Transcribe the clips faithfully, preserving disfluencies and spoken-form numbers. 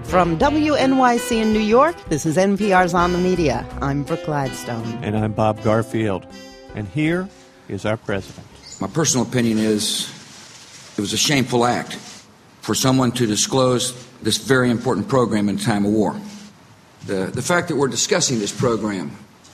From W N Y C in New York, this is N P R's On the Media. I'm Brooke Gladstone. And I'm Bob Garfield. And here is our president. My personal opinion is it was a shameful act for someone to disclose this very important program in a time of war. The, the fact that we're discussing this program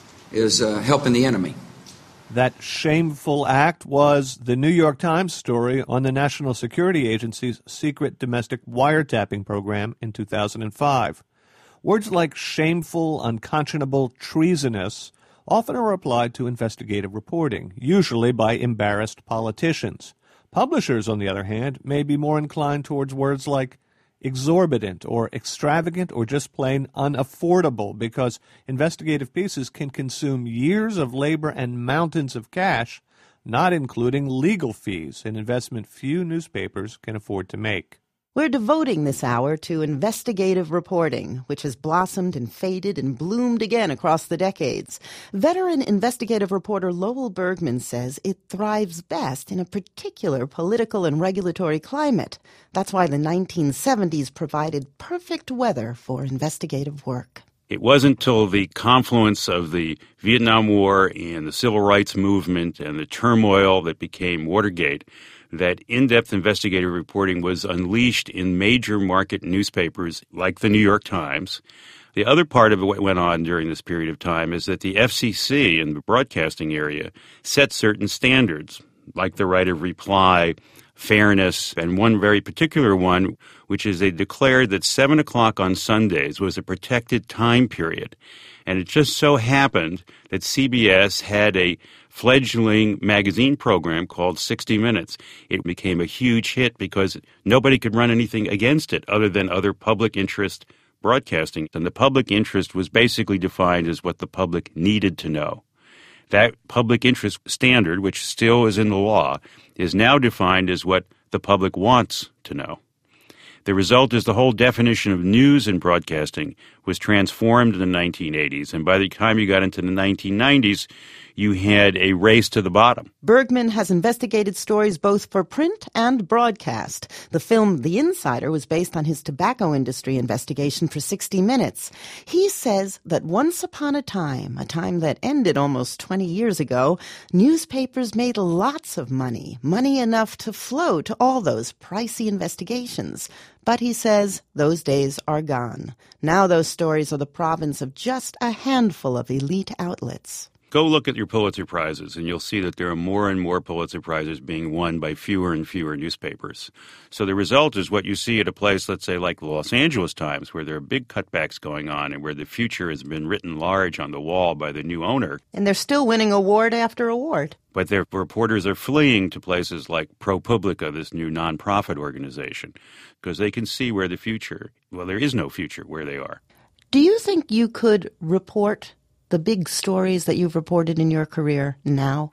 is uh, helping the enemy. That shameful act was the New York Times story on the National Security Agency's secret domestic wiretapping program in two thousand five. Words like shameful, unconscionable, treasonous often are applied to investigative reporting, usually by embarrassed politicians. Publishers, on the other hand, may be more inclined towards words like exorbitant or extravagant or just plain unaffordable, because investigative pieces can consume years of labor and mountains of cash, not including legal fees, an investment few newspapers can afford to make. We're devoting this hour to investigative reporting, which has blossomed and faded and bloomed again across the decades. Veteran investigative reporter Lowell Bergman says it thrives best in a particular political and regulatory climate. That's why the nineteen seventies provided perfect weather for investigative work. It wasn't until the confluence of the Vietnam War and the Civil Rights Movement and the turmoil that became Watergate that in-depth investigative reporting was unleashed in major market newspapers like the New York Times. The other part of what went on during this period of time is that the F C C in the broadcasting area set certain standards, like the right of reply, fairness, and one very particular one, which is they declared that seven o'clock on Sundays was a protected time period. And it just so happened that C B S had a fledgling magazine program called sixty minutes. It became a huge hit because nobody could run anything against it other than other public interest broadcasting. And the public interest was basically defined as what the public needed to know. That public interest standard, which still is in the law, is now defined as what the public wants to know. The result is the whole definition of news in broadcasting was transformed in the nineteen eighties, and by the time you got into the nineteen nineties, you had a race to the bottom. Bergman has investigated stories both for print and broadcast. The film The Insider was based on his tobacco industry investigation for sixty minutes. He says that once upon a time, a time that ended almost twenty years ago, newspapers made lots of money, money enough to float all those pricey investigations. But he says those days are gone. Now those stories are the province of just a handful of elite outlets. Go look at your Pulitzer Prizes, and you'll see that there are more and more Pulitzer Prizes being won by fewer and fewer newspapers. So the result is what you see at a place, let's say, like the Los Angeles Times, where there are big cutbacks going on and where the future has been written large on the wall by the new owner. And they're still winning award after award. But their reporters are fleeing to places like ProPublica, this new nonprofit organization, because they can see where the future, well, there is no future where they are. Do you think you could report the big stories that you've reported in your career now?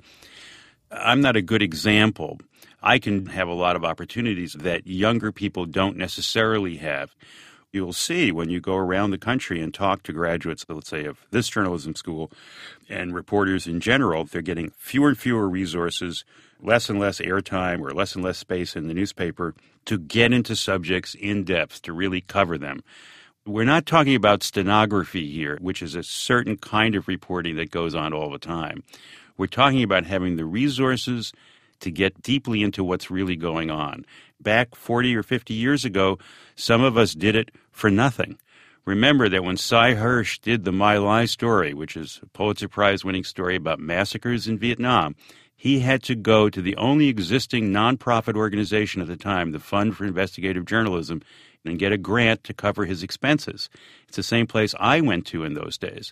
I'm not a good example. I can have a lot of opportunities that younger people don't necessarily have. You'll see when you go around the country and talk to graduates, let's say, of this journalism school and reporters in general, they're getting fewer and fewer resources, less and less airtime or less and less space in the newspaper to get into subjects in depth, to really cover them. We're not talking about stenography here, which is a certain kind of reporting that goes on all the time. We're talking about having the resources to get deeply into what's really going on. Back forty or fifty years ago, some of us did it for nothing. Remember that when Cy Hirsch did the My Lai story, which is a Pulitzer Prize-winning story about massacres in Vietnam, he had to go to the only existing nonprofit organization at the time, the Fund for Investigative Journalism, and get a grant to cover his expenses. It's the same place I went to in those days.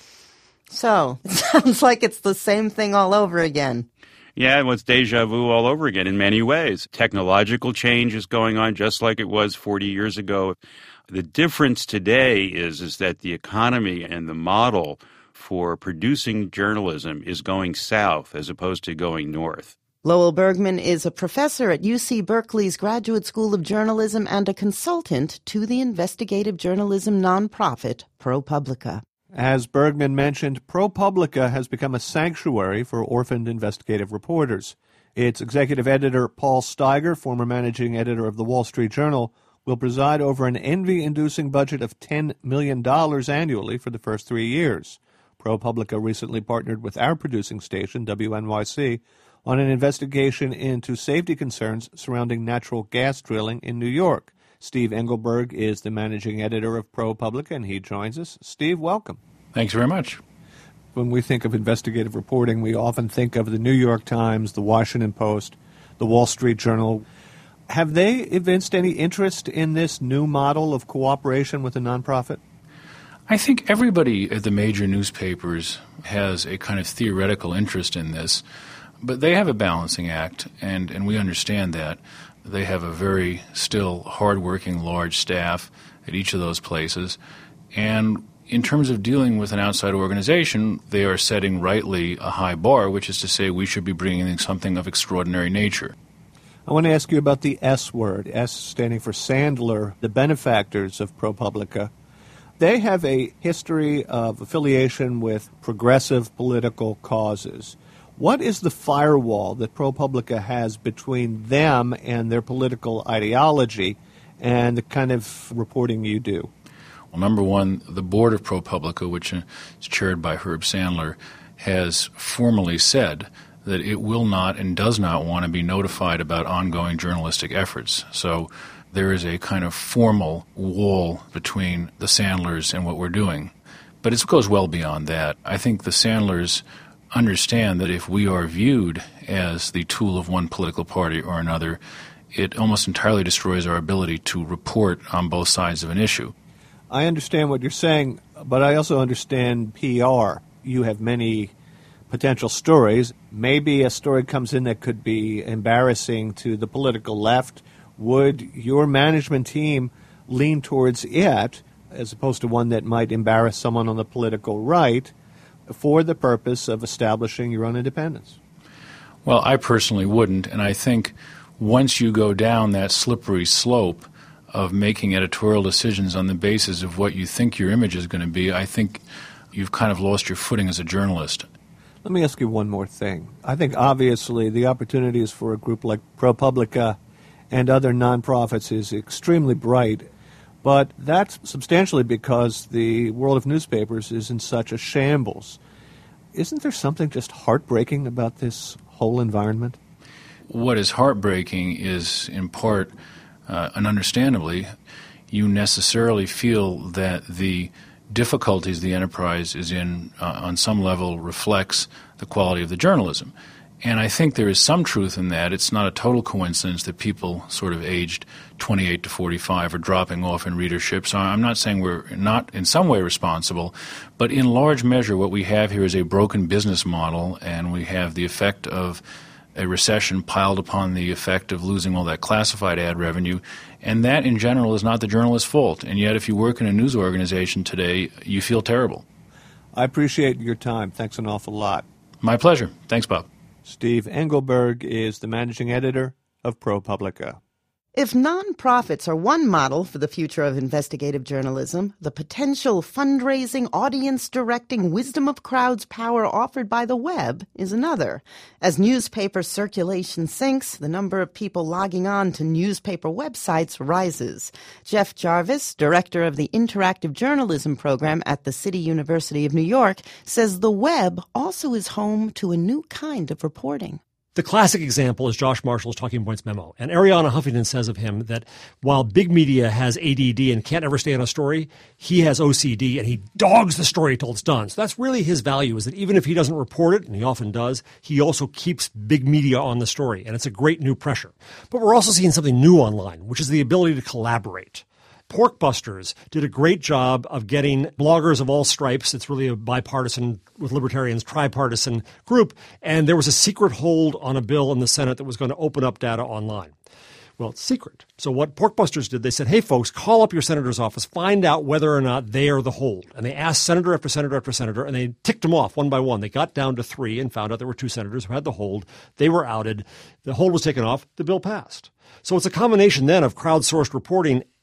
So, it sounds like it's the same thing all over again. Yeah, well, it's deja vu all over again in many ways. Technological change is going on just like it was forty years ago. The difference today is, is that the economy and the model for producing journalism is going south as opposed to going north. Lowell Bergman is a professor at U C Berkeley's Graduate School of Journalism and a consultant to the investigative journalism nonprofit ProPublica. As Bergman mentioned, ProPublica has become a sanctuary for orphaned investigative reporters. Its executive editor, Paul Steiger, former managing editor of the Wall Street Journal, will preside over an envy-inducing budget of ten million dollars annually for the first three years. ProPublica recently partnered with our producing station, W N Y C, on an investigation into safety concerns surrounding natural gas drilling in New York. Steve Engelberg is the managing editor of ProPublica, and he joins us. Steve, welcome. Thanks very much. When we think of investigative reporting, we often think of the New York Times, the Washington Post, the Wall Street Journal. Have they evinced any interest in this new model of cooperation with a nonprofit? I think everybody at the major newspapers has a kind of theoretical interest in this, but they have a balancing act, and, and we understand that. They have a very still hardworking large staff at each of those places, and in terms of dealing with an outside organization, they are setting rightly a high bar, which is to say we should be bringing in something of extraordinary nature. I want to ask you about the S word, S standing for Sandler, the benefactors of ProPublica. They have a history of affiliation with progressive political causes. What is the firewall that ProPublica has between them and their political ideology and the kind of reporting you do? Well, number one, the board of ProPublica, which is chaired by Herb Sandler, has formally said that it will not and does not want to be notified about ongoing journalistic efforts. So there is a kind of formal wall between the Sandlers and what we're doing. But it goes well beyond that. I think the Sandlers understand that if we are viewed as the tool of one political party or another, it almost entirely destroys our ability to report on both sides of an issue. I understand what you're saying, but I also understand P R. You have many potential stories. Maybe a story comes in that could be embarrassing to the political left. Would your management team lean towards it as opposed to one that might embarrass someone on the political right for the purpose of establishing your own independence? Well, I personally wouldn't, and I think once you go down that slippery slope of making editorial decisions on the basis of what you think your image is going to be, I think you've kind of lost your footing as a journalist. Let me ask you one more thing. I think obviously the opportunities for a group like ProPublica and other nonprofits is extremely bright, but that's substantially because the world of newspapers is in such a shambles. Isn't there something just heartbreaking about this whole environment? What is heartbreaking is, in part, uh, and understandably, you necessarily feel that the difficulties the enterprise is in uh, on some level reflects the quality of the journalism. And I think there is some truth in that. It's not a total coincidence that people sort of aged twenty-eight to forty-five are dropping off in readership. So I'm not saying we're not in some way responsible, but in large measure what we have here is a broken business model, and we have the effect of a recession piled upon the effect of losing all that classified ad revenue. And that, in general, is not the journalist's fault. And yet, if you work in a news organization today, you feel terrible. I appreciate your time. Thanks an awful lot. My pleasure. Thanks, Bob. Steve Engelberg is the managing editor of ProPublica. If nonprofits are one model for the future of investigative journalism, the potential fundraising, audience directing, wisdom of crowds power offered by the web is another. As newspaper circulation sinks, the number of people logging on to newspaper websites rises. Jeff Jarvis, director of the Interactive Journalism Program at the City University of New York, says the web also is home to a new kind of reporting. The classic example is Josh Marshall's Talking Points memo. And Arianna Huffington says of him that while big media has A D D and can't ever stay on a story, he has O C D and he dogs the story till it's done. So that's really his value, is that even if he doesn't report it, and he often does, he also keeps big media on the story. And it's a great new pressure. But we're also seeing something new online, which is the ability to collaborate. Porkbusters did a great job of getting bloggers of all stripes. It's really a bipartisan, with libertarians, tripartisan group. And there was a secret hold on a bill in the Senate that was going to open up data online. Well, it's secret. So what Porkbusters did, they said, hey, folks, call up your senator's office, find out whether or not they are the hold. And they asked senator after senator after senator, and they ticked them off one by one. They got down to three and found out there were two senators who had the hold. They were outed. The hold was taken off. The bill passed. So it's a combination then of crowdsourced reporting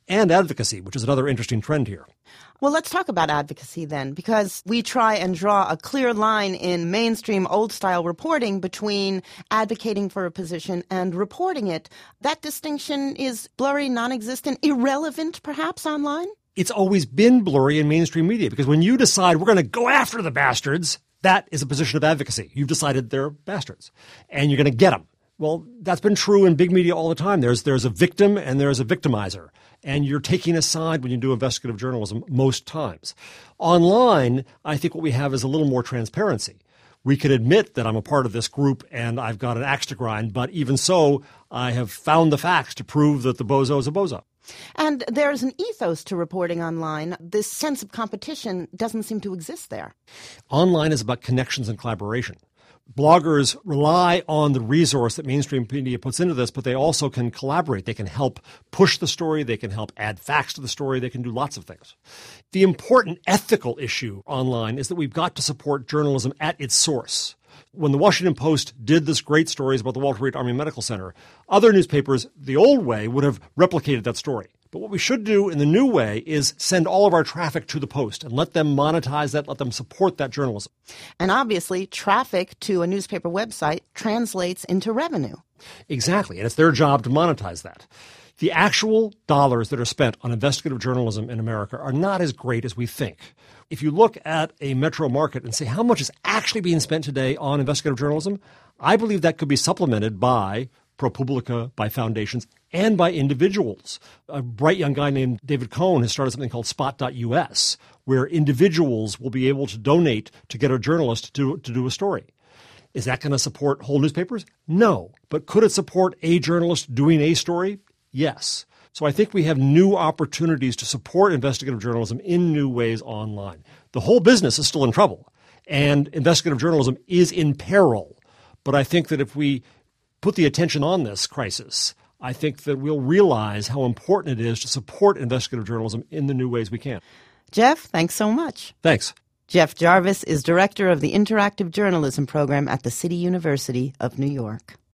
and advocacy, which is another interesting trend here. Well, let's talk about advocacy then, because we try and draw a clear line in mainstream old-style reporting between advocating for a position and reporting it. That distinction is blurry, non-existent, irrelevant, perhaps, online? It's always been blurry in mainstream media, because when you decide we're going to go after the bastards, that is a position of advocacy. You've decided they're bastards, and you're going to get them. Well, that's been true in big media all the time. There's there's a victim and there's a victimizer. And you're taking a side when you do investigative journalism most times. Online, I think what we have is a little more transparency. We can admit that I'm a part of this group and I've got an axe to grind, but even so, I have found the facts to prove that the bozo is a bozo. And there's an ethos to reporting online. This sense of competition doesn't seem to exist there. Online is about connections and collaboration. Bloggers rely on the resource that mainstream media puts into this, but they also can collaborate. They can help push the story. They can help add facts to the story. They can do lots of things. The important ethical issue online is that we've got to support journalism at its source. When the Washington Post did this great stories about the Walter Reed Army Medical Center, other newspapers, the old way, would have replicated that story. But what we should do in the new way is send all of our traffic to the Post and let them monetize that, let them support that journalism. And obviously, traffic to a newspaper website translates into revenue. Exactly, and it's their job to monetize that. The actual dollars that are spent on investigative journalism in America are not as great as we think. If you look at a metro market and say how much is actually being spent today on investigative journalism, I believe that could be supplemented by ProPublica, by foundations, and by individuals. A bright young guy named David Cohn has started something called spot dot U S, where individuals will be able to donate to get a journalist to, to do a story. Is that going to support whole newspapers? No. But could it support a journalist doing a story? Yes. So I think we have new opportunities to support investigative journalism in new ways online. The whole business is still in trouble, and investigative journalism is in peril. But I think that if we put the attention on this crisis, I think that we'll realize how important it is to support investigative journalism in the new ways we can. Jeff, thanks so much. Thanks. Jeff Jarvis is director of the Interactive Journalism Program at the City University of New York.